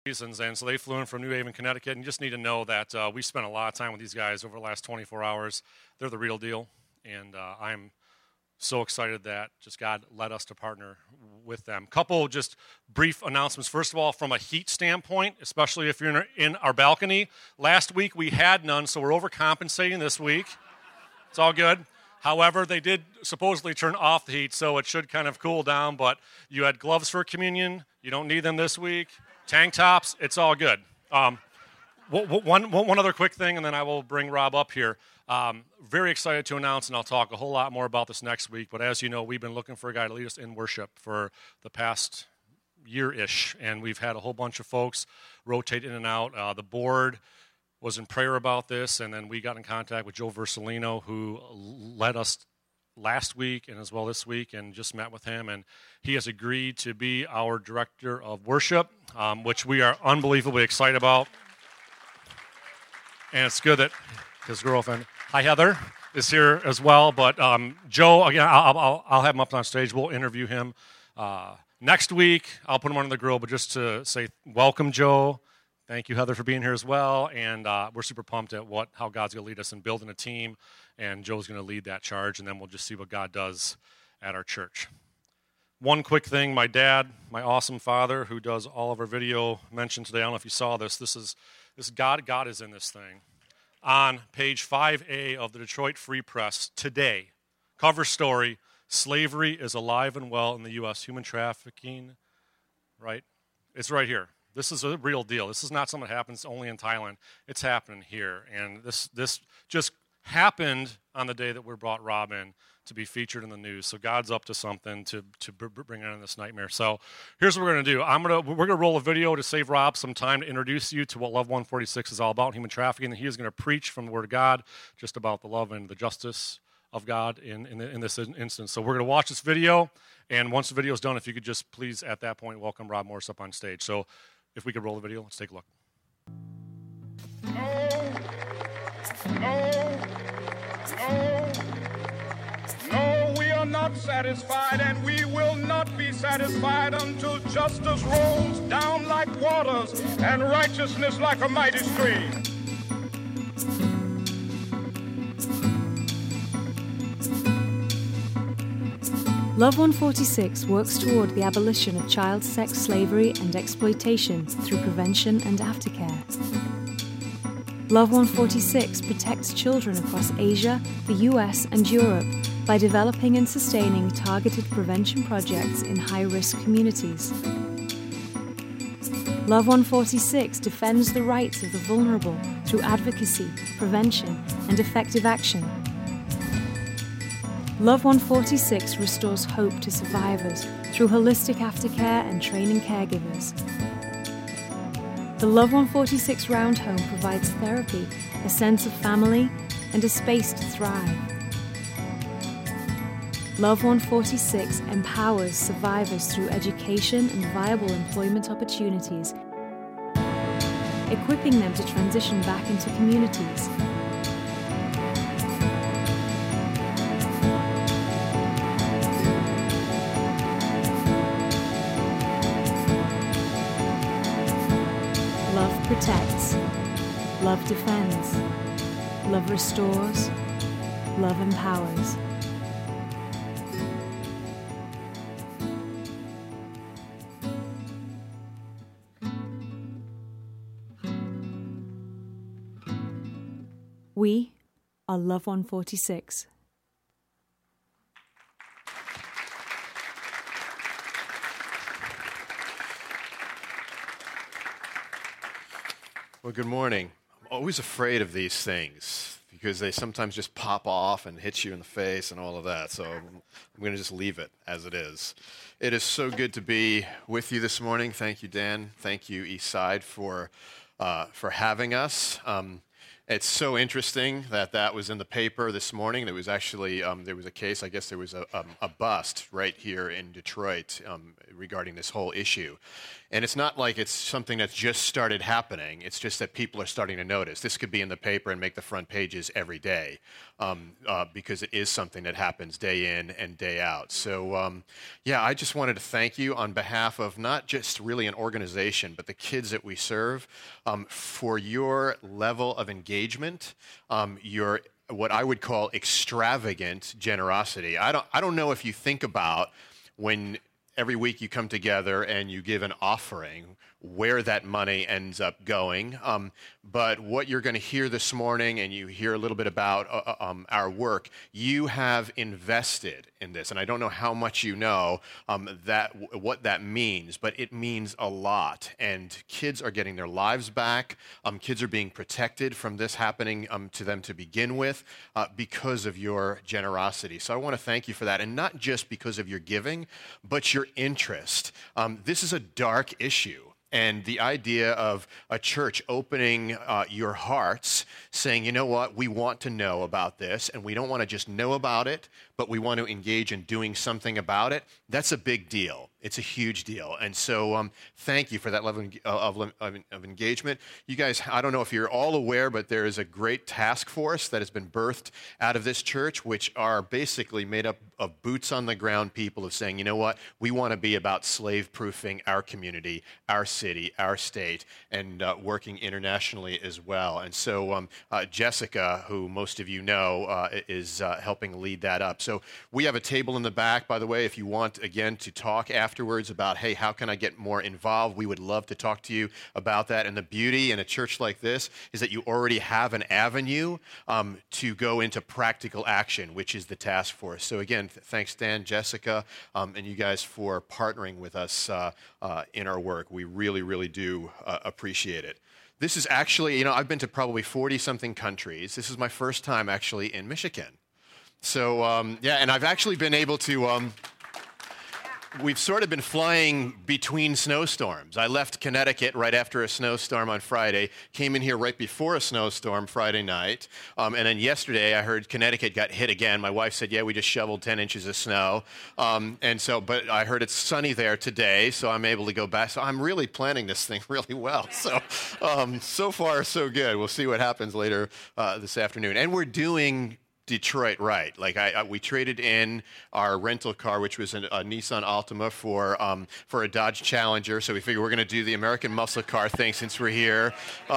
reasons, and so they flew in from New Haven, Connecticut, and you just need to know that we spent a lot of time with these guys over the last 24 hours. They're the real deal, and I'm so excited that just God led us to partner with them. Couple just brief announcements. First of all, from a heat standpoint, especially if you're in our balcony, last week we had none, so we're overcompensating this week. It's all good. However, they did supposedly turn off the heat, so it should kind of cool down, but you had gloves for communion. You don't need them this week. Tank tops, it's all good. One other quick thing, and then I will bring Rob up here. Very excited to announce, and I'll talk a whole lot more about this next week, but as you know, we've been looking for a guy to lead us in worship for the past year-ish, and we've had a whole bunch of folks rotate in and out. The board was in prayer about this, and then we got in contact with Joe Versalino, who led us last week and as well this week, and just met with him, and he has agreed to be our director of worship, which we are unbelievably excited about. And it's good that his girlfriend, hi Heather, is here as well. But Joe, again, I'll have him up on stage. We'll interview him next week. I'll put him on the grill, but just to say welcome, Joe. Thank you, Heather, for being here as well. And we're super pumped at how God's going to lead us in building a team. And Joe's going to lead that charge, and then we'll just see what God does at our church. One quick thing, my dad, my awesome father, who does all of our video, mentioned today, I don't know if you saw this, this God is in this thing. On page 5A of the Detroit Free Press today, cover story, slavery is alive and well in the U.S., human trafficking, right? It's right here. This is a real deal. This is not something that happens only in Thailand. It's happening here. And this just happened on the day that we brought Rob in to be featured in the news. So God's up to something to bring in this nightmare. So here's what we're going to do. We're going to roll a video to save Rob some time to introduce you to what Love 146 is all about, human trafficking. He is going to preach from the Word of God just about the love and the justice of God in this instance. So we're going to watch this video, and once the video is done, if you could just please at that point welcome Rob Morris up on stage. So if we could roll the video, let's take a look. No, we are not satisfied, and we will not be satisfied until justice rolls down like waters and righteousness like a mighty stream. Love 146 works toward the abolition of child sex slavery and exploitation through prevention and aftercare. Love 146 protects children across Asia, the US, and Europe by developing and sustaining targeted prevention projects in high-risk communities. Love 146 defends the rights of the vulnerable through advocacy, prevention, and effective action. Love 146 restores hope to survivors through holistic aftercare and training caregivers. The Love 146 Round Home provides therapy, a sense of family, and a space to thrive. Love 146 empowers survivors through education and viable employment opportunities, equipping them to transition back into communities. Love protects, love defends, love restores, love empowers. We are Love 146. Well, good morning. I'm always afraid of these things because they sometimes just pop off and hit you in the face and all of that. So I'm going to just leave it as it is. It is so good to be with you this morning. Thank you, Dan. Thank you, Eastside, for having us. It's so interesting that was in the paper this morning. There was actually there was a case. I guess there was a bust right here in Detroit regarding this whole issue. And it's not like it's something that's just started happening. It's just that people are starting to notice. This could be in the paper and make the front pages every day because it is something that happens day in and day out. So, yeah, I just wanted to thank you on behalf of not just really an organization, but the kids that we serve for your level of engagement, your what I would call extravagant generosity. I don't know if you think about when every week you come together and you give an offering, where that money ends up going. But what you're going to hear this morning, and you hear a little bit about our work, you have invested in this. And I don't know how much you know what that means, but it means a lot. And kids are getting their lives back. Kids are being protected from this happening to them to begin with because of your generosity. So I want to thank you for that. And not just because of your giving, but your interest. This is a dark issue. And the idea of a church opening your hearts, saying, you know what, we want to know about this, and we don't want to just know about it, but we want to engage in doing something about it, that's a big deal. It's a huge deal. And so thank you for that level of engagement. You guys, I don't know if you're all aware, but there is a great task force that has been birthed out of this church, which are basically made up of boots on the ground people of saying, you know what, we want to be about slave-proofing our community, our city, our state, and working internationally as well. And so Jessica, who most of you know, is helping lead that up. So we have a table in the back, by the way, if you want, again, to talk afterwards about, hey, how can I get more involved? We would love to talk to you about that. And the beauty in a church like this is that you already have an avenue to go into practical action, which is the task force. So again, thanks, Dan, Jessica, and you guys for partnering with us in our work. We really, really do appreciate it. This is actually, you know, I've been to probably 40-something countries. This is my first time actually in Michigan. So, yeah, and I've actually been able to, we've sort of been flying between snowstorms. I left Connecticut right after a snowstorm on Friday, came in here right before a snowstorm Friday night, and then yesterday I heard Connecticut got hit again. My wife said, yeah, we just shoveled 10 inches of snow, but I heard it's sunny there today, so I'm able to go back. So I'm really planning this thing really well. So, so far, so good. We'll see what happens later this afternoon. And we're doing Detroit right. Like we traded in our rental car, which was a Nissan Altima, for a Dodge Challenger. So we figured we're going to do the American muscle car thing since we're here,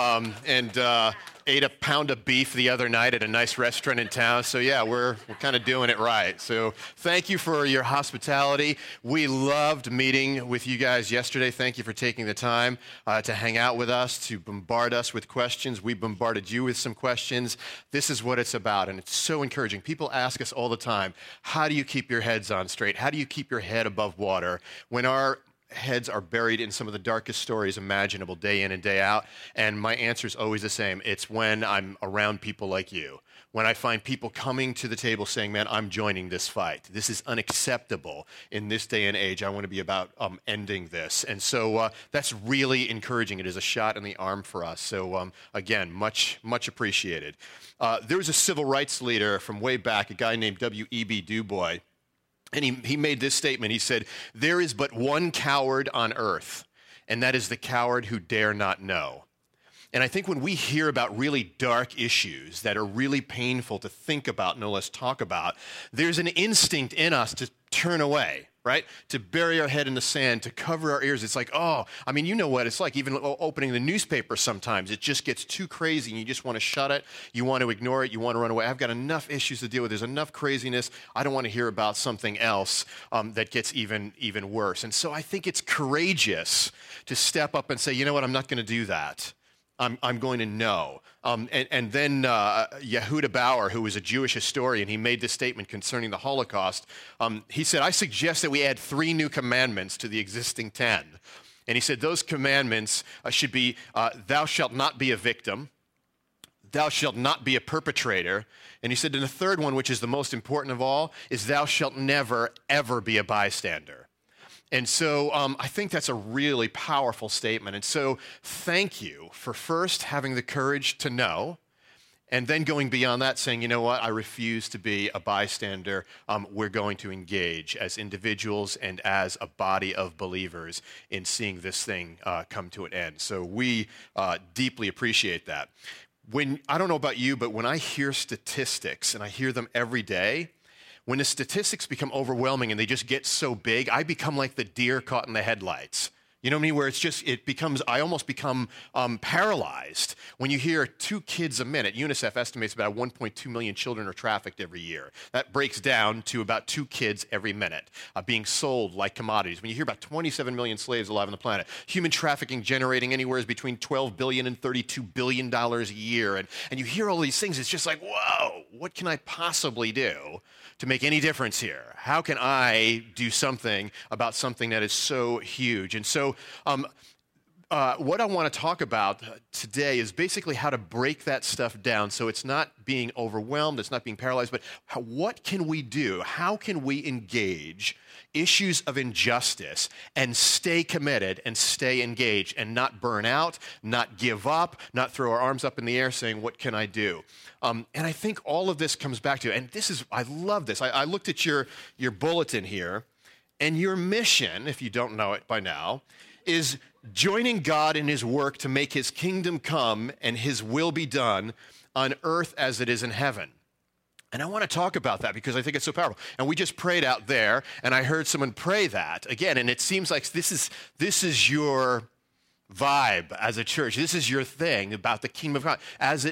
and ate a pound of beef the other night at a nice restaurant in town. So yeah, we're kind of doing it right. So thank you for your hospitality. We loved meeting with you guys yesterday. Thank you for taking the time to hang out with us, to bombard us with questions. We bombarded you with some questions. This is what it's about, and it's so encouraging. People ask us all the time, how do you keep your heads on straight? How do you keep your head above water when our heads are buried in some of the darkest stories imaginable day in and day out? And my answer is always the same. It's when I'm around people like you. When I find people coming to the table saying, man, I'm joining this fight. This is unacceptable in this day and age. I want to be about ending this. And so that's really encouraging. It is a shot in the arm for us. So again, much, much appreciated. There was a civil rights leader from way back, a guy named W.E.B. Du Bois. And he made this statement. He said, there is but one coward on earth, and that is the coward who dare not know. And I think when we hear about really dark issues that are really painful to think about, no less talk about, there's an instinct in us to turn away, right? To bury our head in the sand, to cover our ears. It's like, oh, I mean, you know what it's like, even opening the newspaper sometimes. It just gets too crazy, and you just want to shut it. You want to ignore it. You want to run away. I've got enough issues to deal with. There's enough craziness. I don't want to hear about something else that gets even worse. And so I think it's courageous to step up and say, you know what, I'm not going to do that. I'm going to know. And then Yehuda Bauer, who was a Jewish historian, he made this statement concerning the Holocaust. He said, I suggest that we add 3 new commandments to the existing 10. And he said those commandments should be, thou shalt not be a victim, thou shalt not be a perpetrator. And he said, and the third one, which is the most important of all, is thou shalt never, ever be a bystander. And so I think that's a really powerful statement. And so thank you for first having the courage to know, And then going beyond that, saying, you know what, I refuse to be a bystander. We're going to engage as individuals and as a body of believers in seeing this thing come to an end. So we deeply appreciate that. I don't know about you, but when I hear statistics, and I hear them every day, when the statistics become overwhelming and they just get so big, I become like the deer caught in the headlights. You know what I mean? Where I almost become paralyzed when you hear 2 kids a minute. UNICEF estimates about 1.2 million children are trafficked every year. That breaks down to about 2 kids every minute being sold like commodities. When you hear about 27 million slaves alive on the planet, human trafficking generating anywhere between $12 billion and $32 billion a year, and you hear all these things, it's just like, whoa, what can I possibly do to make any difference here? How can I do something about something that is so huge? And so what I want to talk about today is basically how to break that stuff down so it's not being overwhelmed, it's not being paralyzed, but what can we do? How can we engage issues of injustice and stay committed and stay engaged and not burn out, not give up, not throw our arms up in the air saying, what can I do? And I think all of this comes back to, and I love this. I looked at your bulletin here, and your mission, if you don't know it by now, is joining God in his work to make his kingdom come and his will be done on earth as it is in heaven. And I want to talk about that because I think it's so powerful. And we just prayed out there, and I heard someone pray that again, and it seems like this is your vibe as a church. This is your thing about the kingdom of God as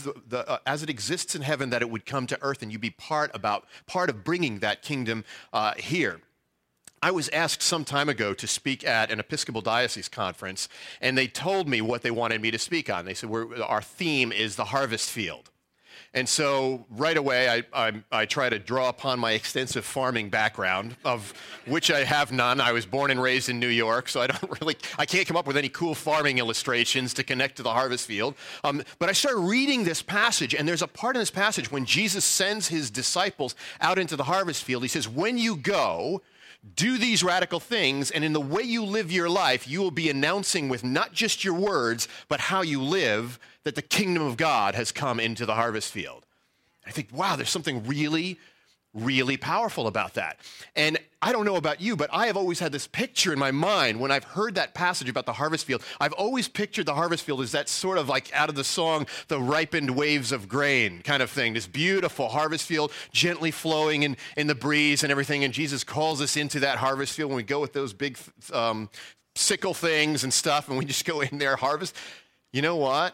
it exists in heaven, that it would come to earth, and you be part of bringing that kingdom here. I was asked some time ago to speak at an Episcopal Diocese conference, and they told me what they wanted me to speak on. They said, our theme is the harvest field. And so right away, I try to draw upon my extensive farming background, of which I have none. I was born and raised in New York, so I can't come up with any cool farming illustrations to connect to the harvest field. But I started reading this passage, and there's a part in this passage when Jesus sends his disciples out into the harvest field. He says, when you go, do these radical things, and in the way you live your life, you will be announcing with not just your words, but how you live, that the kingdom of God has come into the harvest field. I think, wow, there's something really, really powerful about that. And I don't know about you, but I have always had this picture in my mind when I've heard that passage about the harvest field. I've always pictured the harvest field as that sort of like out of the song, the ripened waves of grain kind of thing, this beautiful harvest field gently flowing in the breeze and everything. And Jesus calls us into that harvest field when we go with those big sickle things and stuff, and we just go in there, harvest. You know what?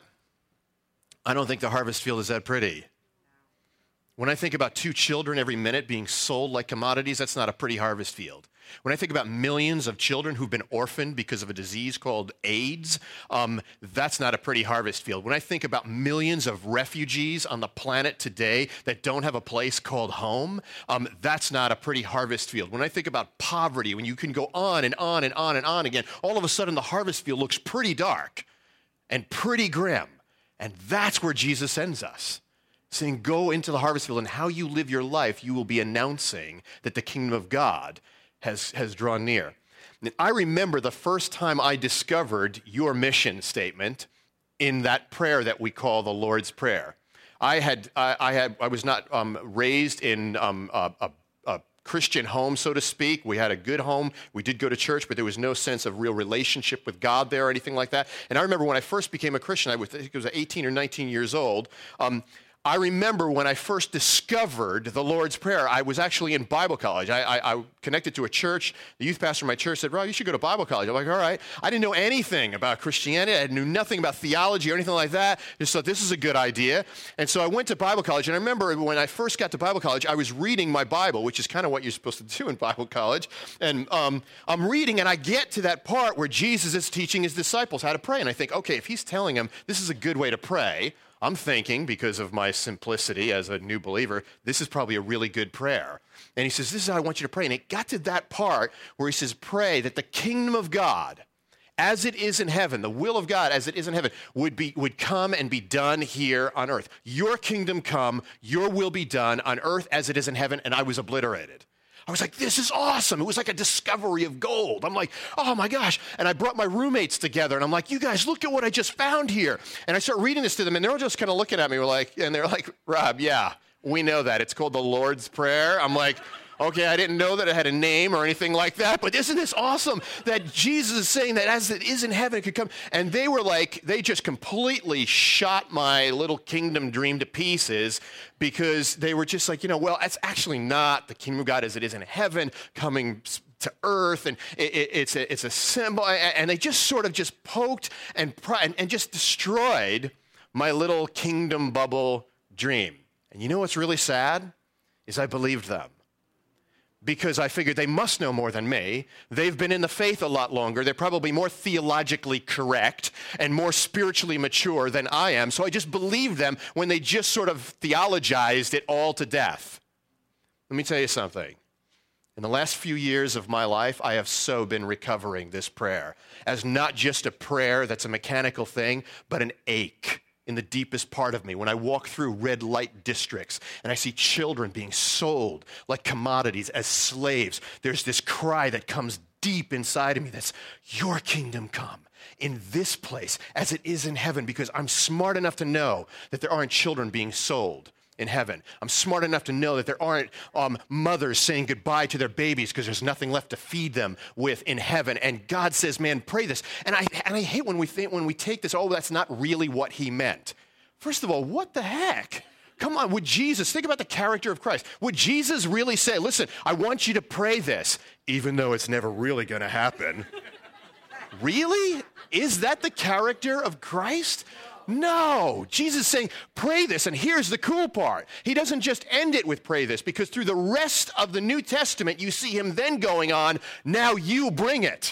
I don't think the harvest field is that pretty. When I think about 2 children every minute being sold like commodities, that's not a pretty harvest field. When I think about millions of children who've been orphaned because of a disease called AIDS, that's not a pretty harvest field. When I think about millions of refugees on the planet today that don't have a place called home, that's not a pretty harvest field. When I think about poverty, when you can go on and on and on and on again, all of a sudden the harvest field looks pretty dark and pretty grim. And that's where Jesus sends us, saying, go into the harvest field, and how you live your life, you will be announcing that the kingdom of God has drawn near. And I remember the first time I discovered your mission statement in that prayer that we call the Lord's Prayer. I was not raised in a Christian home, so to speak. We had a good home. We did go to church, but there was no sense of real relationship with God there or anything like that. And I remember when I first became a Christian, I think it was 18 or 19 years old. I remember when I first discovered the Lord's Prayer, I was actually in Bible college. I connected to a church. The youth pastor of my church said, Rob, you should go to Bible college. I'm like, all right. I didn't know anything about Christianity. I knew nothing about theology or anything like that. Just thought this is a good idea. And so I went to Bible college. And I remember when I first got to Bible college, I was reading my Bible, which is kind of what you're supposed to do in Bible college. And I'm reading, and I get to that part where Jesus is teaching his disciples how to pray. And I think, okay, if he's telling them this is a good way to pray, I'm thinking, because of my simplicity as a new believer, this is probably a really good prayer. And he says, this is how I want you to pray. And it got to that part where he says, pray that the kingdom of God, as it is in heaven, the will of God as it is in heaven, would come and be done here on earth. Your kingdom come, your will be done on earth as it is in heaven. And I was obliterated. I was like, this is awesome. It was like a discovery of gold. I'm like, oh my gosh. And I brought my roommates together and I'm like, you guys, look at what I just found here. And I start reading this to them and they're all just kind of looking at me and they're like, Rob, yeah, we know that. It's called the Lord's Prayer. I'm like, okay, I didn't know that it had a name or anything like that, but isn't this awesome that Jesus is saying that as it is in heaven, it could come? And they were like, they just completely shot my little kingdom dream to pieces because they were just like, well, that's actually not the kingdom of God as it is in heaven coming to earth, and it's a symbol. And they just sort of just poked and just destroyed my little kingdom bubble dream. And you know what's really sad is I believed them. Because I figured they must know more than me. They've been in the faith a lot longer. They're probably more theologically correct and more spiritually mature than I am. So I just believed them when they just sort of theologized it all to death. Let me tell you something. In the last few years of my life, I have so been recovering this prayer as not just a prayer that's a mechanical thing, but an ache in the deepest part of me. When I walk through red light districts and I see children being sold like commodities as slaves, there's this cry that comes deep inside of me that's, your kingdom come in this place as it is in heaven, because I'm smart enough to know that there aren't children being sold in heaven. I'm smart enough to know that there aren't mothers saying goodbye to their babies because there's nothing left to feed them with in heaven. And God says, man, pray this. And I hate when we take this, oh, that's not really what he meant. First of all, what the heck? Come on, would Jesus, think about the character of Christ. Would Jesus really say, listen, I want you to pray this, even though it's never really going to happen? Really? Is that the character of Christ? No, Jesus is saying, pray this, and here's the cool part. He doesn't just end it with pray this, because through the rest of the New Testament, you see him then going on, now you bring it.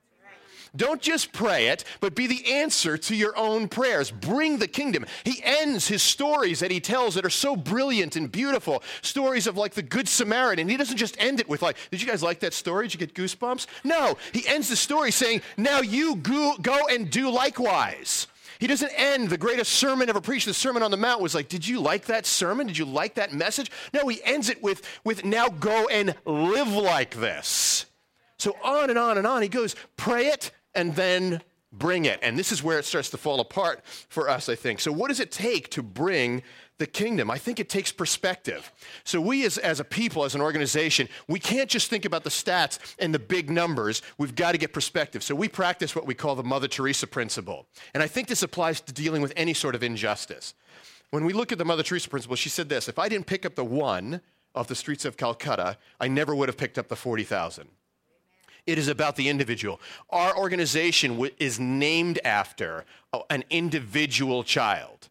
Don't just pray it, but be the answer to your own prayers. Bring the kingdom. He ends his stories that he tells that are so brilliant and beautiful, stories of like the Good Samaritan. He doesn't just end it with like, did you guys like that story? Did you get goosebumps? No, he ends the story saying, now you go and do likewise. He doesn't end the greatest sermon ever preached. The Sermon on the Mount was like, did you like that sermon? Did you like that message? No, he ends it with now go and live like this. So on and on and on. He goes, pray it and then bring it. And this is where it starts to fall apart for us, I think. So what does it take to bring the kingdom? I think it takes perspective. So we as a people, as an organization, we can't just think about the stats and the big numbers. We've got to get perspective. So we practice what we call the Mother Teresa principle. And I think this applies to dealing with any sort of injustice. When we look at the Mother Teresa principle, she said this, if I didn't pick up the one off the streets of Calcutta, I never would have picked up the 40,000. It is about the individual. Our organization is named after an individual child.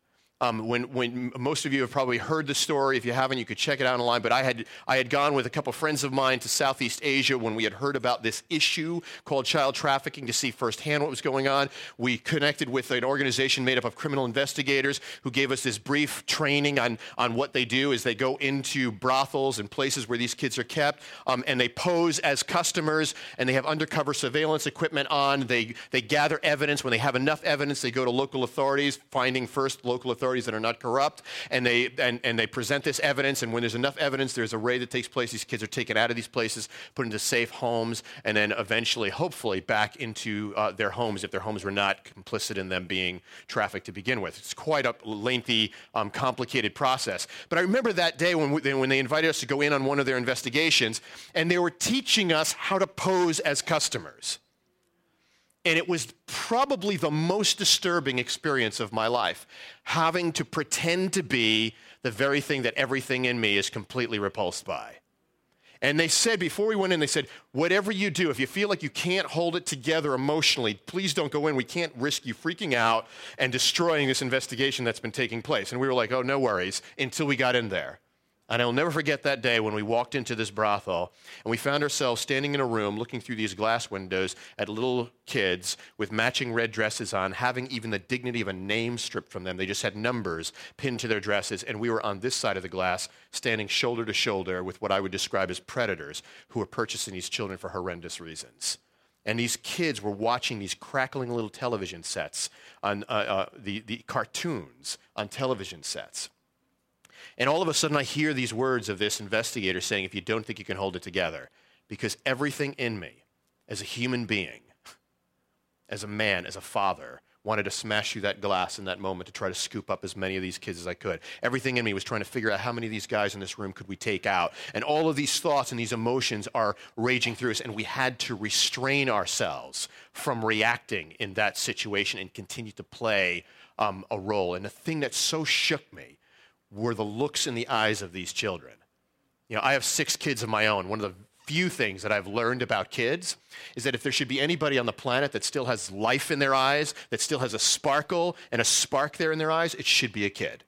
When most of you have probably heard the story. If you haven't, you could check it out online. But I had gone with a couple friends of mine to Southeast Asia when we had heard about this issue called child trafficking to see firsthand what was going on. We connected with an organization made up of criminal investigators who gave us this brief training on what they do as they go into brothels and places where these kids are kept, and they pose as customers, and they have undercover surveillance equipment on. They gather evidence. When they have enough evidence, they go to local authorities, finding first local authorities that are not corrupt, and they present this evidence, and when there's enough evidence, there's a raid that takes place. These kids are taken out of these places, put into safe homes, and then eventually, hopefully, back into their homes if their homes were not complicit in them being trafficked to begin with. It's quite a lengthy, complicated process. But I remember that day when they invited us to go in on one of their investigations, and they were teaching us how to pose as customers. And it was probably the most disturbing experience of my life, having to pretend to be the very thing that everything in me is completely repulsed by. And they said, before we went in, they said, whatever you do, if you feel like you can't hold it together emotionally, please don't go in. We can't risk you freaking out and destroying this investigation that's been taking place. And we were like, oh, no worries, until we got in there. And I'll never forget that day when we walked into this brothel and we found ourselves standing in a room looking through these glass windows at little kids with matching red dresses on, having even the dignity of a name stripped from them. They just had numbers pinned to their dresses, and we were on this side of the glass standing shoulder to shoulder with what I would describe as predators who were purchasing these children for horrendous reasons. And these kids were watching these crackling little television sets on the cartoons on television sets. And all of a sudden I hear these words of this investigator saying, if you don't think you can hold it together, because everything in me, as a human being, as a man, as a father, wanted to smash through that glass in that moment to try to scoop up as many of these kids as I could. Everything in me was trying to figure out how many of these guys in this room could we take out. And all of these thoughts and these emotions are raging through us, and we had to restrain ourselves from reacting in that situation and continue to play a role. And the thing that so shook me were the looks in the eyes of these children. You know, I have 6 kids of my own. One of the few things that I've learned about kids is that if there should be anybody on the planet that still has life in their eyes, that still has a sparkle and a spark there in their eyes, it should be a kid.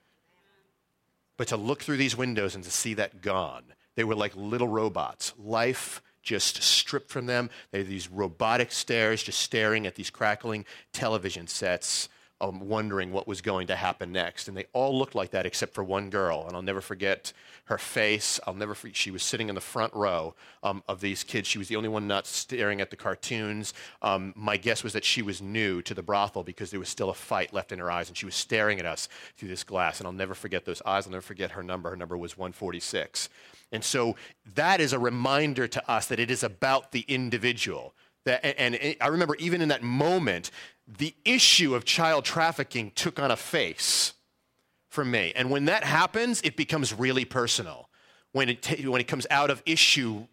But to look through these windows and to see that gone, they were like little robots. Life just stripped from them. They had these robotic stares, just staring at these crackling television sets, wondering what was going to happen next. And they all looked like that except for one girl. And I'll never forget her face. She was sitting in the front row of these kids. She was the only one not staring at the cartoons. My guess was that she was new to the brothel because there was still a fight left in her eyes. And she was staring at us through this glass. And I'll never forget those eyes. I'll never forget her number. Her number was 146. And so that is a reminder to us that it is about the individual. And I remember even in that moment, the issue of child trafficking took on a face for me. And when that happens, it becomes really personal. When it comes out of issue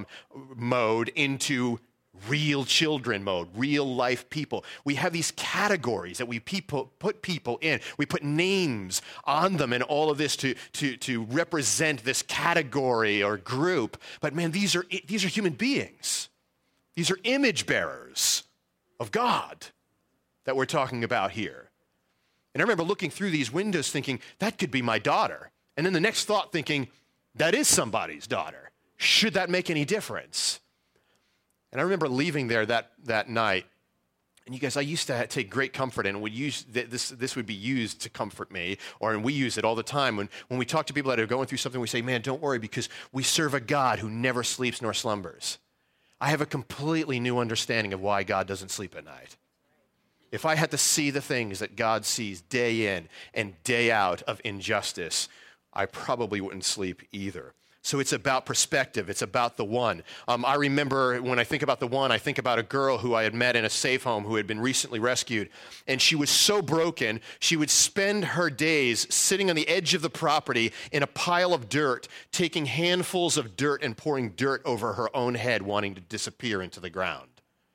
mode into real children mode, real life people. We have these categories that we put people in. We put names on them and all of this to represent this category or group. But man, these are human beings. These are image bearers of God that we're talking about here. And I remember looking through these windows thinking, that could be my daughter. And then the next thought thinking, that is somebody's daughter. Should that make any difference? And I remember leaving there that night. And you guys, I used to take great comfort in, and this would be used to comfort me, and we use it all the time. When we talk to people that are going through something, we say, man, don't worry, because we serve a God who never sleeps nor slumbers. I have a completely new understanding of why God doesn't sleep at night. If I had to see the things that God sees day in and day out of injustice, I probably wouldn't sleep either. So it's about perspective. It's about the one. I remember when I think about the one, I think about a girl who I had met in a safe home who had been recently rescued. And she was so broken, she would spend her days sitting on the edge of the property in a pile of dirt, taking handfuls of dirt and pouring dirt over her own head, wanting to disappear into the ground.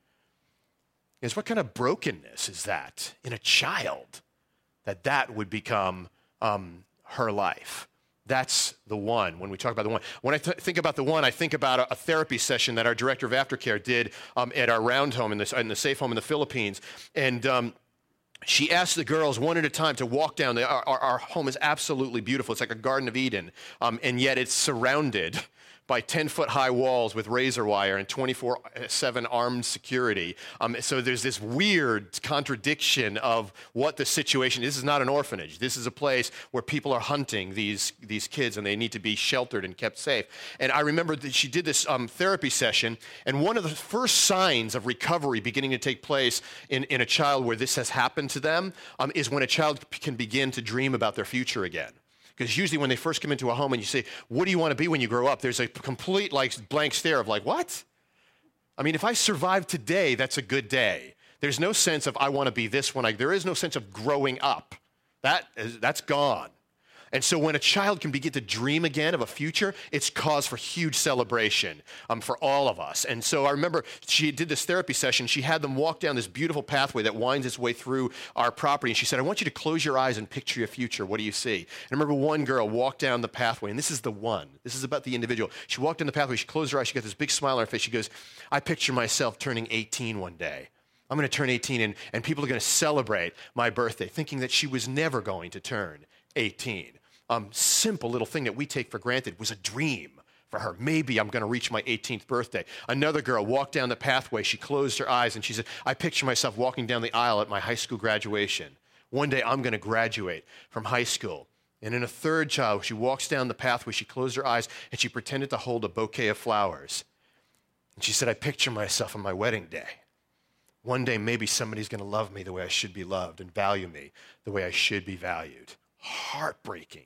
Is what kind of brokenness is that in a child, that would become her life? That's the one. When we talk about the one, when I think about the one, I think about a therapy session that our director of aftercare did at our round home in the safe home in the Philippines, and she asked the girls one at a time to walk down. Our home is absolutely beautiful. It's like a Garden of Eden, and yet it's surrounded by 10-foot-high walls with razor wire and 24/7 armed security. So there's this weird contradiction of what the situation is. This is not an orphanage. This is a place where people are hunting these kids, and they need to be sheltered and kept safe. And I remember that she did this therapy session, and one of the first signs of recovery beginning to take place in a child where this has happened to them is when a child can begin to dream about their future again. Because usually when they first come into a home and you say, what do you want to be when you grow up? There's a complete blank stare of what? I mean, if I survive today, that's a good day. There's no sense of I want to be this when there is no sense of growing up. That's gone. And so when a child can begin to dream again of a future, it's cause for huge celebration for all of us. And so I remember she did this therapy session. She had them walk down this beautiful pathway that winds its way through our property. And she said, I want you to close your eyes and picture your future. What do you see? And I remember one girl walked down the pathway, and this is the one. This is about the individual. She walked down the pathway. She closed her eyes. She got this big smile on her face. She goes, I picture myself turning 18 one day. I'm going to turn 18, and people are going to celebrate my birthday, thinking that she was never going to turn 18. Simple little thing that we take for granted was a dream for her. Maybe I'm going to reach my 18th birthday. Another girl walked down the pathway. She closed her eyes, and she said, I picture myself walking down the aisle at my high school graduation. One day I'm going to graduate from high school. And in a third child, she walks down the pathway. She closed her eyes, and she pretended to hold a bouquet of flowers. And she said, I picture myself on my wedding day. One day maybe somebody's going to love me the way I should be loved and value me the way I should be valued. Heartbreaking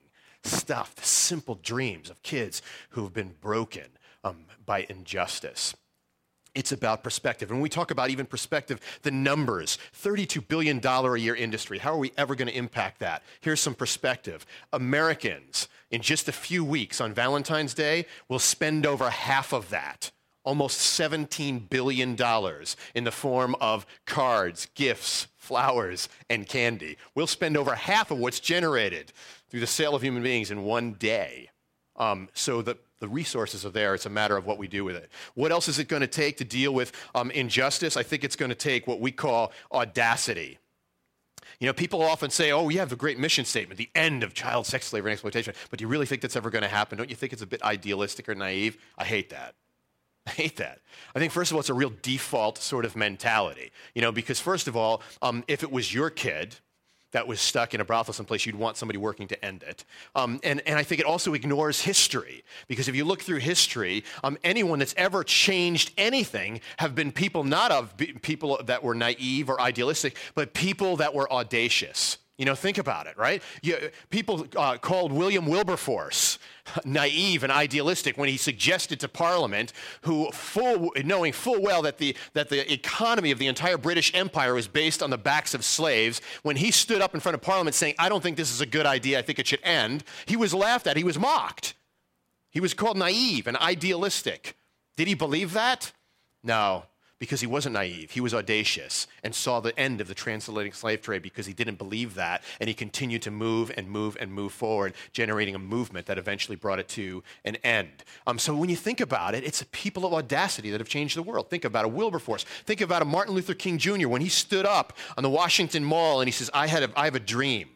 stuff, the simple dreams of kids who have been broken by injustice. It's about perspective. And when we talk about even perspective, the numbers, $32 billion a year industry, how are we ever going to impact that? Here's some perspective. Americans, in just a few weeks on Valentine's Day, will spend over half of that, almost $17 billion in the form of cards, gifts, flowers, and candy. We'll spend over half of what's generated through the sale of human beings in one day. So the resources are there. It's a matter of what we do with it. What else is it going to take to deal with injustice? I think it's going to take what we call audacity. You know, people often say, oh, we have a great mission statement, the end of child sex slavery and exploitation. But do you really think that's ever going to happen? Don't you think it's a bit idealistic or naive? I hate that. I hate that. I think, first of all, it's a real default sort of mentality. You know, because first of all, if it was your kid that was stuck in a brothel someplace, you'd want somebody working to end it. And I think it also ignores history, because if you look through history, anyone that's ever changed anything have been people people that were naive or idealistic, but people that were audacious. You know, think about it, right? People called William Wilberforce naive and idealistic when he suggested to Parliament, knowing full well that the economy of the entire British Empire was based on the backs of slaves, when he stood up in front of Parliament saying, I don't think this is a good idea, I think it should end, he was laughed at, he was mocked. He was called naive and idealistic. Did he believe that? No. Because he wasn't naive. He was audacious and saw the end of the transatlantic slave trade because he didn't believe that, and he continued to move and move and move forward, generating a movement that eventually brought it to an end. So when you think about it, it's people of audacity that have changed the world. Think about a Wilberforce. Think about a Martin Luther King Jr. when he stood up on the Washington Mall and he says, I have a dream.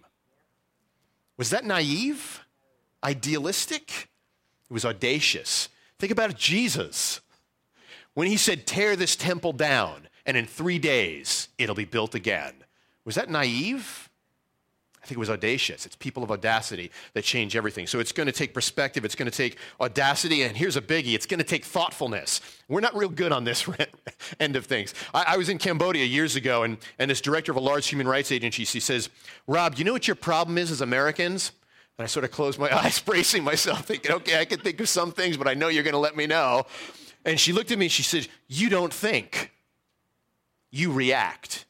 Was that naive? Idealistic? It was audacious. Think about Jesus. When he said, tear this temple down, and in 3 days, it'll be built again. Was that naive? I think it was audacious. It's people of audacity that change everything. So it's going to take perspective. It's going to take audacity. And here's a biggie. It's going to take thoughtfulness. We're not real good on this end of things. I was in Cambodia years ago, and this director of a large human rights agency, she says, Rob, you know what your problem is as Americans? And I sort of closed my eyes, bracing myself, thinking, okay, I can think of some things, but I know you're going to let me know. And she looked at me and she said, you don't think, you react.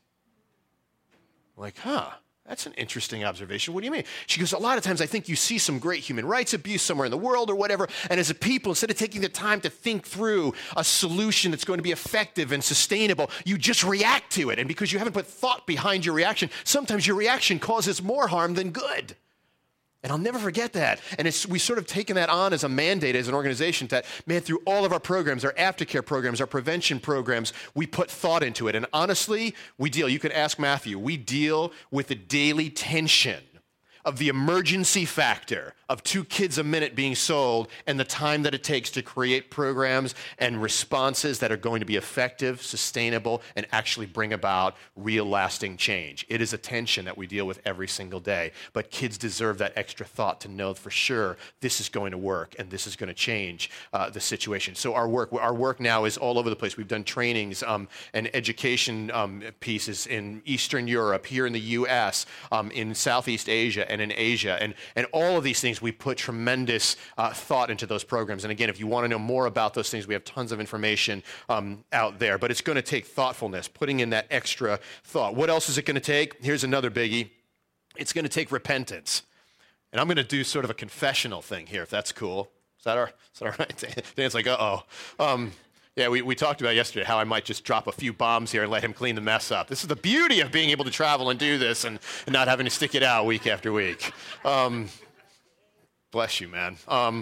I'm like, that's an interesting observation. What do you mean? She goes, a lot of times I think you see some great human rights abuse somewhere in the world or whatever, and as a people, instead of taking the time to think through a solution that's going to be effective and sustainable, you just react to it. And because you haven't put thought behind your reaction, sometimes your reaction causes more harm than good. And I'll never forget that. And we sort of taken that on as a mandate as an organization that, man, through all of our programs, our aftercare programs, our prevention programs, we put thought into it. And honestly, you can ask Matthew, we deal with the daily tension of the emergency factor of 2 kids a minute being sold and the time that it takes to create programs and responses that are going to be effective, sustainable, and actually bring about real lasting change. It is a tension that we deal with every single day, but kids deserve that extra thought to know for sure this is going to work and this is going to change the situation. So our work now is all over the place. We've done trainings and education pieces in Eastern Europe, here in the U.S., in Southeast Asia, and in Asia, and all of these things, we put tremendous thought into those programs. And again, if you want to know more about those things, we have tons of information out there. But it's going to take thoughtfulness, putting in that extra thought. What else is it going to take? Here's another biggie. It's going to take repentance. And I'm going to do sort of a confessional thing here, if that's cool. Is that all right? Dan's like, yeah, we talked about yesterday how I might just drop a few bombs here and let him clean the mess up. This is the beauty of being able to travel and do this and not having to stick it out week after week. Bless you, man.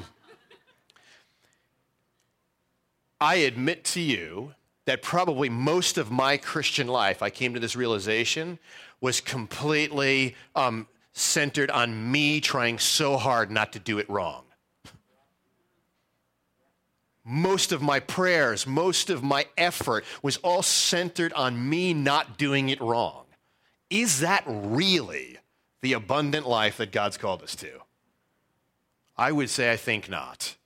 I admit to you that probably most of my Christian life, I came to this realization, was completely centered on me trying so hard not to do it wrong. Most of my prayers, most of my effort was all centered on me not doing it wrong. Is that really the abundant life that God's called us to? I would say I think not.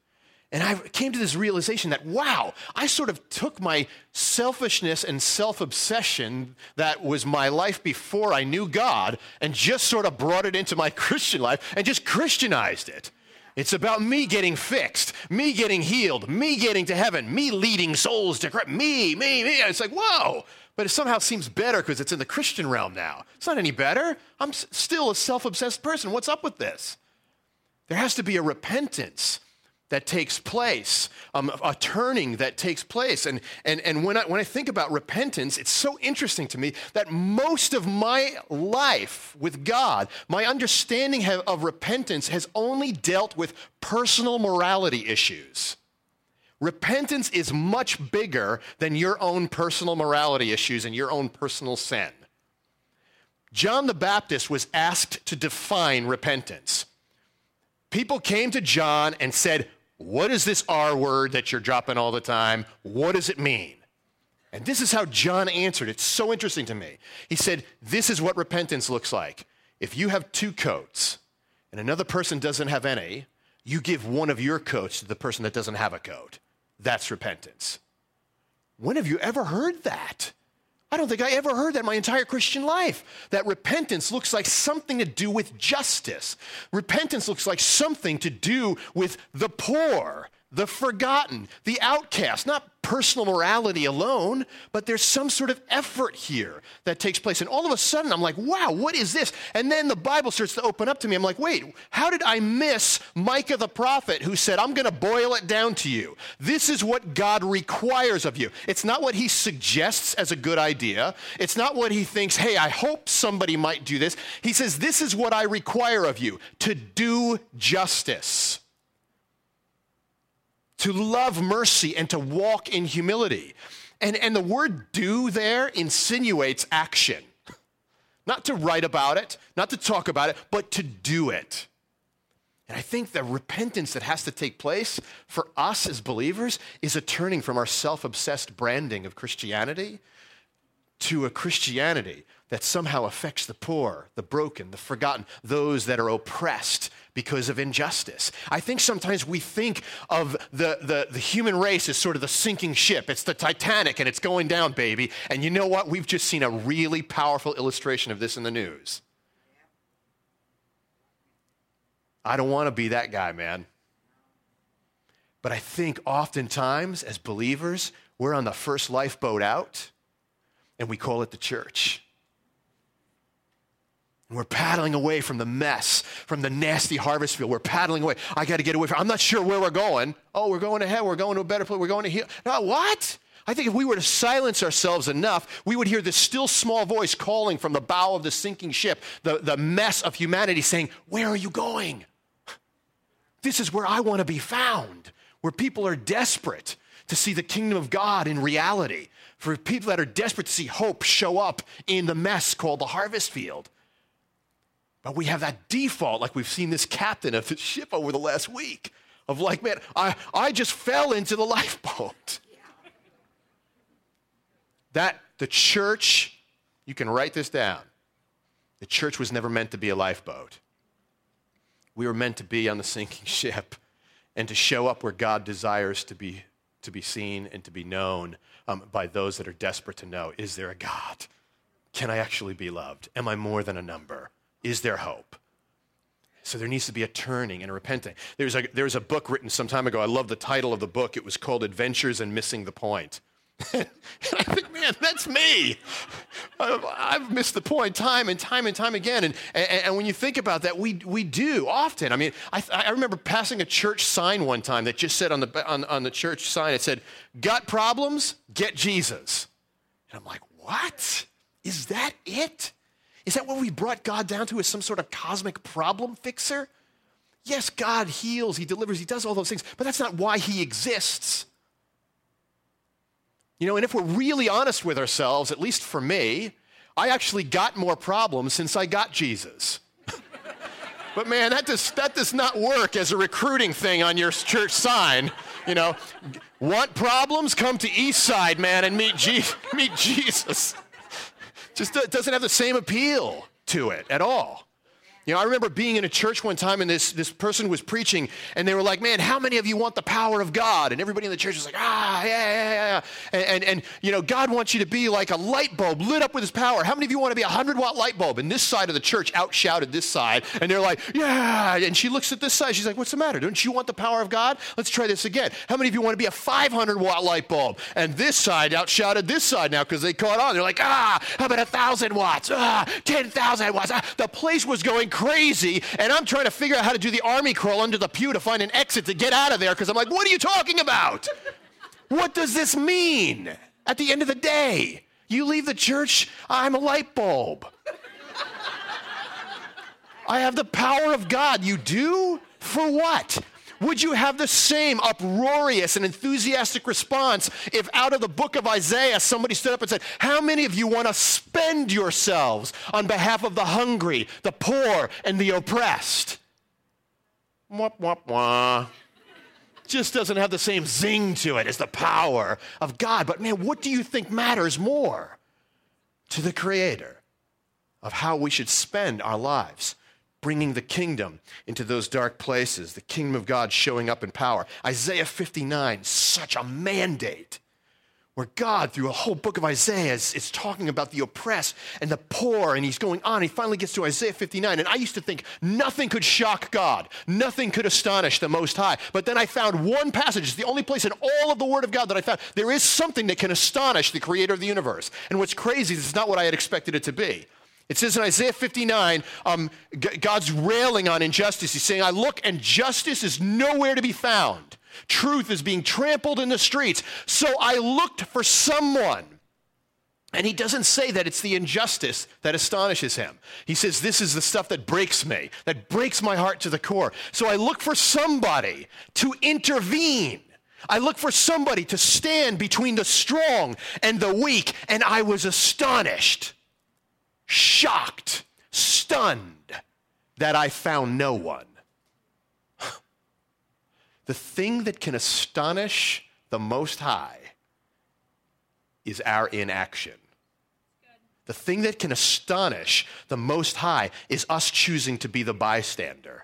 And I came to this realization that, wow, I sort of took my selfishness and self-obsession that was my life before I knew God and just sort of brought it into my Christian life and just Christianized it. It's about me getting fixed, me getting healed, me getting to heaven, me leading souls to Christ, me. It's like, whoa. But it somehow seems better because it's in the Christian realm now. It's not any better. I'm still a self-obsessed person. What's up with this? There has to be a repentance that takes place, a turning that takes place. And when I think about repentance, it's so interesting to me that most of my life with God, my understanding of repentance has only dealt with personal morality issues. Repentance is much bigger than your own personal morality issues and your own personal sin. John the Baptist was asked to define repentance. People came to John and said, what is this R word that you're dropping all the time? What does it mean? And this is how John answered. It's so interesting to me. He said, this is what repentance looks like. If you have 2 coats and another person doesn't have any, you give one of your coats to the person that doesn't have a coat. That's repentance. When have you ever heard that? I don't think I ever heard that my entire Christian life, that repentance looks like something to do with justice. Repentance looks like something to do with the poor, the forgotten, the outcast, not personal morality alone, but there's some sort of effort here that takes place. And all of a sudden, I'm like, wow, what is this? And then the Bible starts to open up to me. I'm like, wait, how did I miss Micah the prophet who said, I'm going to boil it down to you. This is what God requires of you. It's not what he suggests as a good idea. It's not what he thinks, hey, I hope somebody might do this. He says, this is what I require of you, to do justice, to love mercy, and to walk in humility. And the word do there insinuates action. Not to write about it, not to talk about it, but to do it. And I think the repentance that has to take place for us as believers is a turning from our self-obsessed branding of Christianity to a Christianity that somehow affects the poor, the broken, the forgotten, those that are oppressed because of injustice. I think sometimes we think of the human race as sort of the sinking ship. It's the Titanic and it's going down, baby. And you know what? We've just seen a really powerful illustration of this in the news. I don't want to be that guy, man. But I think oftentimes as believers, we're on the first lifeboat out and we call it the church. And we're paddling away from the mess, from the nasty harvest field. We're paddling away. I got to get away from it. I'm not sure where we're going. Oh, we're going ahead. We're going to a better place. We're going to heal. No, what? I think if we were to silence ourselves enough, we would hear this still small voice calling from the bow of the sinking ship, the mess of humanity saying, where are you going? This is where I want to be found, where people are desperate to see the kingdom of God in reality, for people that are desperate to see hope show up in the mess called the harvest field. But we have that default, like we've seen this captain of the ship over the last week, of like, man, I just fell into the lifeboat. That the church, you can write this down, the church was never meant to be a lifeboat. We were meant to be on the sinking ship and to show up where God desires to be seen and to be known by those that are desperate to know, is there a God? Can I actually be loved? Am I more than a number? Is there hope? So there needs to be a turning and a repenting. There's a book written some time ago. I love the title of the book. It was called Adventures in Missing the Point. And I think, man, that's me. I've missed the point time and time again. And when you think about that, we do often. I mean, I remember passing a church sign one time that just said on the church sign, it said, got problems? Get Jesus. And I'm like, what? Is that it? Is that what we brought God down to, as some sort of cosmic problem fixer? Yes, God heals, he delivers, he does all those things, but that's not why he exists. You know, and if we're really honest with ourselves, at least for me, I actually got more problems since I got Jesus. But man, that does not work as a recruiting thing on your church sign. You know, want problems? Come to Eastside, man, and meet Jesus. Just doesn't have the same appeal to it at all. You know, I remember being in a church one time and this person was preaching and they were like, man, how many of you want the power of God? And everybody in the church was like, yeah. And you know, God wants you to be like a light bulb lit up with his power. How many of you want to be a 100-watt light bulb? And this side of the church outshouted this side. And they're like, yeah. And she looks at this side. She's like, what's the matter? Don't you want the power of God? Let's try this again. How many of you want to be a 500-watt light bulb? And this side outshouted this side now because they caught on. They're like, how about 1,000 watts? 10,000 watts. The place was going crazy, and I'm trying to figure out how to do the army crawl under the pew to find an exit to get out of there because I'm like, what are you talking about? What does this mean? At the end of the day, you leave the church, I'm a light bulb. I have the power of God. You do? For what? Would you have the same uproarious and enthusiastic response if out of the book of Isaiah somebody stood up and said, how many of you want to spend yourselves on behalf of the hungry, the poor, and the oppressed? Wah, wah, wah. Just doesn't have the same zing to it as the power of God. But man, what do you think matters more to the Creator of how we should spend our lives? Bringing the kingdom into those dark places, the kingdom of God showing up in power. Isaiah 59, such a mandate, where God, through a whole book of Isaiah, is talking about the oppressed and the poor, and he's going on. He finally gets to Isaiah 59, and I used to think nothing could shock God. Nothing could astonish the Most High. But then I found one passage. It's the only place in all of the Word of God that I found. There is something that can astonish the Creator of the universe. And what's crazy is it's not what I had expected it to be. It says in Isaiah 59, God's railing on injustice. He's saying, I look and justice is nowhere to be found. Truth is being trampled in the streets. So I looked for someone. And he doesn't say that it's the injustice that astonishes him. He says, this is the stuff that breaks me, that breaks my heart to the core. So I look for somebody to intervene. I look for somebody to stand between the strong and the weak. And I was astonished. Shocked, stunned that I found no one. The thing that can astonish the Most High is our inaction. The thing that can astonish the Most High is us choosing to be the bystander.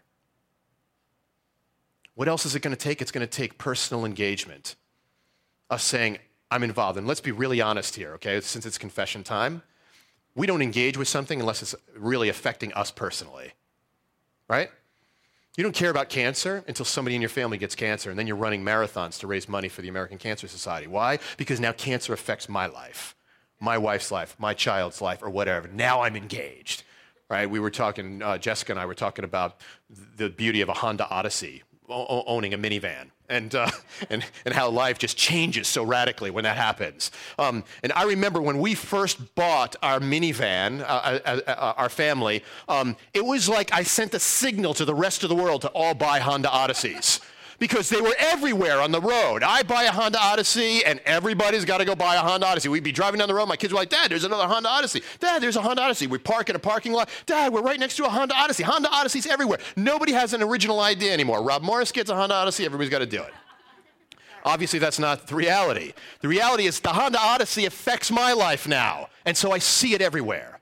What else is it going to take? It's going to take personal engagement. Us saying, I'm involved. And let's be really honest here, okay, since it's confession time. We don't engage with something unless it's really affecting us personally, right? You don't care about cancer until somebody in your family gets cancer, and then you're running marathons to raise money for the American Cancer Society. Why? Because now cancer affects my life, my wife's life, my child's life, or whatever. Now I'm engaged, right? We were talking, Jessica and I were talking about the beauty of a Honda Odyssey, owning a minivan. And how life just changes so radically when that happens. And I remember when we first bought our minivan, our family, it was like I sent a signal to the rest of the world to all buy Honda Odysseys. Because they were everywhere on the road. I buy a Honda Odyssey, and everybody's got to go buy a Honda Odyssey. We'd be driving down the road. My kids were like, Dad, there's another Honda Odyssey. Dad, there's a Honda Odyssey. We park in a parking lot. Dad, we're right next to a Honda Odyssey. Honda Odyssey's everywhere. Nobody has an original idea anymore. Rob Morris gets a Honda Odyssey. Everybody's got to do it. Obviously, that's not the reality. The reality is the Honda Odyssey affects my life now, and so I see it everywhere.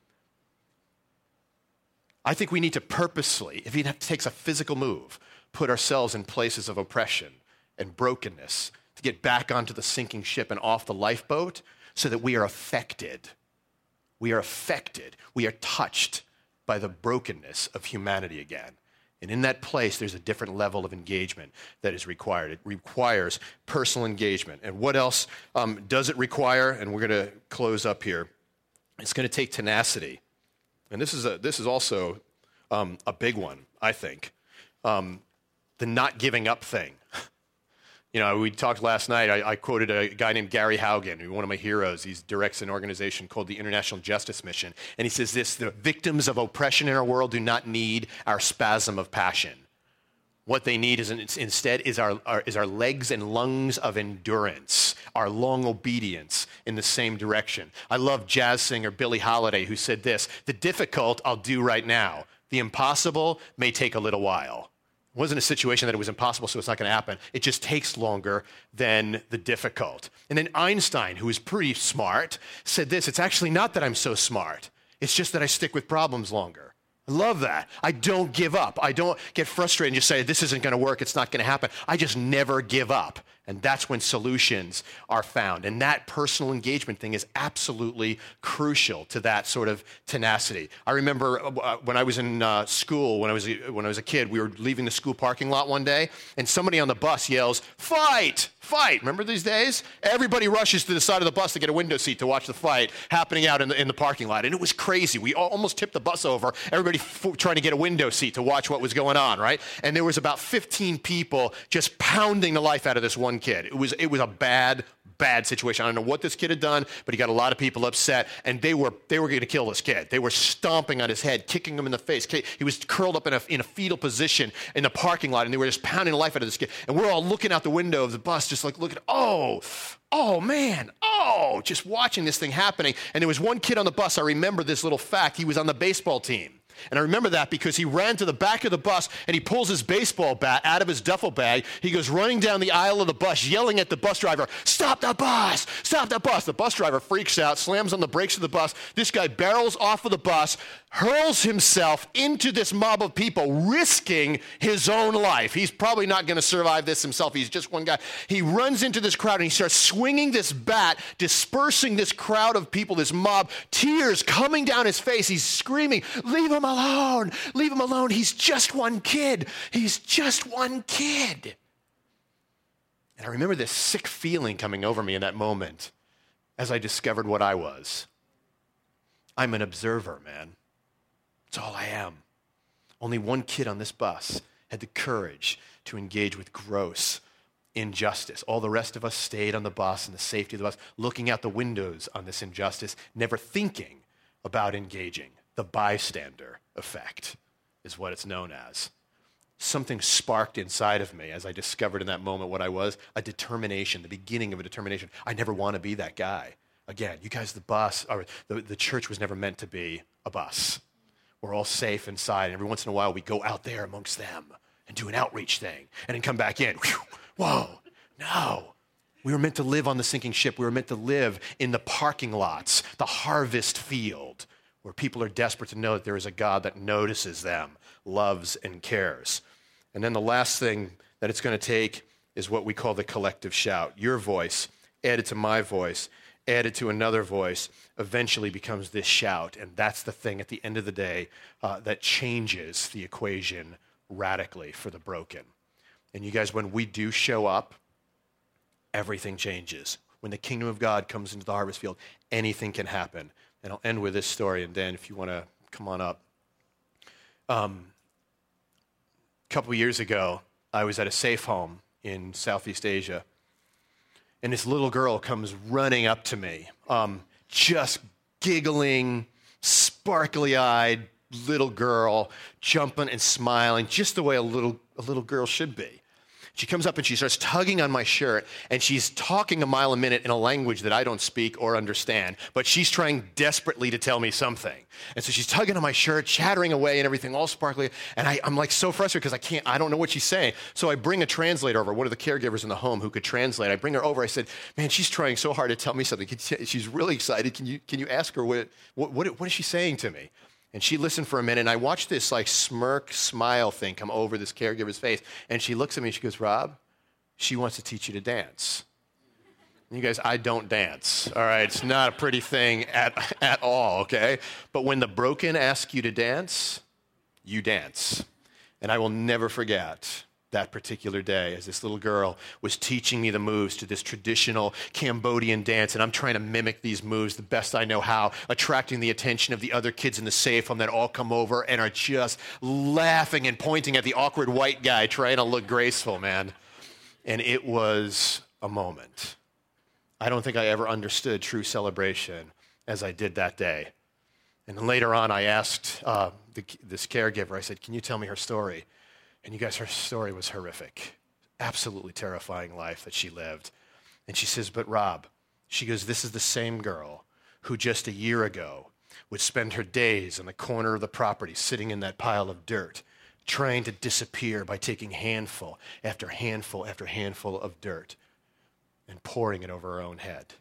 I think we need to purposely, if it takes a physical move, put ourselves in places of oppression and brokenness to get back onto the sinking ship and off the lifeboat so that we are affected. We are affected. We are touched by the brokenness of humanity again. And in that place, there's a different level of engagement that is required. It requires personal engagement. And what else does it require? And we're going to close up here. It's going to take tenacity. And this is also a big one, I think. The not giving up thing. You know, we talked last night, I quoted a guy named Gary Haugen, one of my heroes. He directs an organization called the International Justice Mission. And he says this, the victims of oppression in our world do not need our spasm of passion. What they need is instead is our legs and lungs of endurance, our long obedience in the same direction. I love jazz singer Billie Holiday, who said this, the difficult I'll do right now. The impossible may take a little while. It wasn't a situation that it was impossible, so it's not going to happen. It just takes longer than the difficult. And then Einstein, who was pretty smart, said this, it's actually not that I'm so smart. It's just that I stick with problems longer. I love that. I don't give up. I don't get frustrated and just say, this isn't going to work. It's not going to happen. I just never give up. And that's when solutions are found. And that personal engagement thing is absolutely crucial to that sort of tenacity. I remember when I was in school, when I was a kid, we were leaving the school parking lot one day, and somebody on the bus yells, "Fight! Fight!" Remember these days? Everybody rushes to the side of the bus to get a window seat to watch the fight happening out in the parking lot. And it was crazy. We almost tipped the bus over. Everybody trying to get a window seat to watch what was going on, right? And there was about 15 people just pounding the life out of this one kid. It was a bad situation. I don't know what this kid had done, but he got a lot of people upset, and they were going to kill this kid. They were stomping on his head, kicking him in the face. He was curled up in a fetal position in the parking lot, and they were just pounding the life out of this kid. And we're all looking out the window of the bus, just like looking, oh man, just watching this thing happening. And there was one kid on the bus, I remember this little fact, he was on the baseball team. And I remember that because he ran to the back of the bus and he pulls his baseball bat out of his duffel bag. He goes running down the aisle of the bus, yelling at the bus driver, "Stop the bus! Stop the bus!" The bus driver freaks out, slams on the brakes of the bus. This guy barrels off of the bus, hurls himself into this mob of people, risking his own life. He's probably not going to survive this himself. He's just one guy. He runs into this crowd and he starts swinging this bat, dispersing this crowd of people, this mob, tears coming down his face. He's screaming, "Leave him alone! Leave him alone! He's just one kid! He's just one kid!" And I remember this sick feeling coming over me in that moment as I discovered what I was. I'm an observer, man. That's all I am. Only one kid on this bus had the courage to engage with gross injustice. All the rest of us stayed on the bus in the safety of the bus, looking out the windows on this injustice, never thinking about engaging. The bystander effect is what it's known as. Something sparked inside of me as I discovered in that moment what I was, a determination, the beginning of a determination. I never want to be that guy. Again, you guys, the bus, or the church was never meant to be a bus. We're all safe inside, and every once in a while we go out there amongst them and do an outreach thing, and then come back in. Whoa, no. We were meant to live on the sinking ship. We were meant to live in the parking lots, the harvest field, where people are desperate to know that there is a God that notices them, loves, and cares. And then the last thing that it's going to take is what we call the collective shout. Your voice, added to my voice, added to another voice, eventually becomes this shout. And that's the thing at the end of the day that changes the equation radically for the broken. And you guys, when we do show up, everything changes. When the kingdom of God comes into the harvest field, anything can happen. And I'll end with this story, and Dan, if you want to come on up. A couple years ago, I was at a safe home in Southeast Asia, and this little girl comes running up to me, just giggling, sparkly-eyed little girl, jumping and smiling, just the way a little girl should be. She comes up and she starts tugging on my shirt, and she's talking a mile a minute in a language that I don't speak or understand, but she's trying desperately to tell me something. And so she's tugging on my shirt, chattering away and everything, all sparkly, and I'm like so frustrated because I don't know what she's saying. So I bring a translator over, one of the caregivers in the home who could translate. I bring her over, I said, "Man, she's trying so hard to tell me something. She's really excited. Can you ask her what is she saying to me?" And she listened for a minute, and I watched this like smirk, smile thing come over this caregiver's face. And she looks at me and she goes, "Rob, she wants to teach you to dance." And you guys, I don't dance, all right? It's not a pretty thing at all, okay? But when the broken ask you to dance, you dance. And I will never forget that particular day as this little girl was teaching me the moves to this traditional Cambodian dance, and I'm trying to mimic these moves the best I know how, attracting the attention of the other kids in the safe home that all come over and are just laughing and pointing at the awkward white guy trying to look graceful, man. And it was a moment. I don't think I ever understood true celebration as I did that day. And then later on, I asked this caregiver, I said, "Can you tell me her story?" And you guys, her story was horrific. Absolutely terrifying life that she lived. And she says, "But Rob," she goes, "this is the same girl who just a year ago would spend her days on the corner of the property sitting in that pile of dirt, trying to disappear by taking handful after handful after handful of dirt and pouring it over her own head.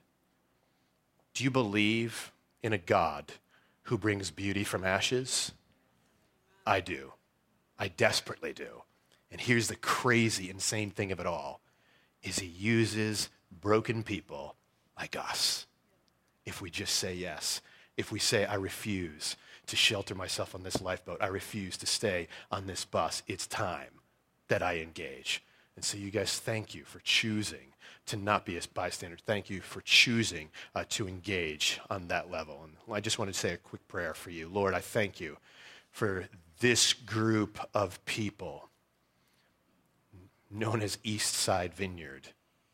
Do you believe in a God who brings beauty from ashes? I do. I desperately do. And here's the crazy, insane thing of it all, is he uses broken people like us. If we just say yes, if we say, I refuse to shelter myself on this lifeboat, I refuse to stay on this bus, it's time that I engage. And so you guys, thank you for choosing to not be a bystander. Thank you for choosing to engage on that level. And I just want to say a quick prayer for you. Lord, I thank you for this group of people known as East Side Vineyard.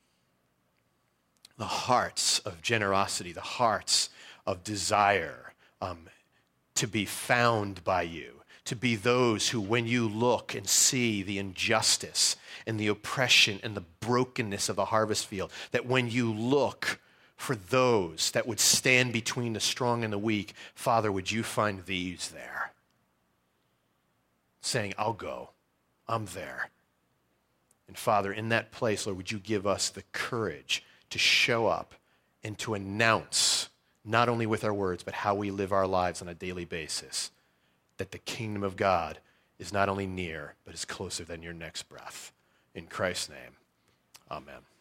The hearts of generosity, the hearts of desire to be found by you, to be those who, when you look and see the injustice and the oppression and the brokenness of the harvest field, that when you look for those that would stand between the strong and the weak, Father, would you find these there? Saying, I'll go. I'm there. And Father, in that place, Lord, would you give us the courage to show up and to announce, not only with our words, but how we live our lives on a daily basis, that the kingdom of God is not only near, but is closer than your next breath. In Christ's name, amen.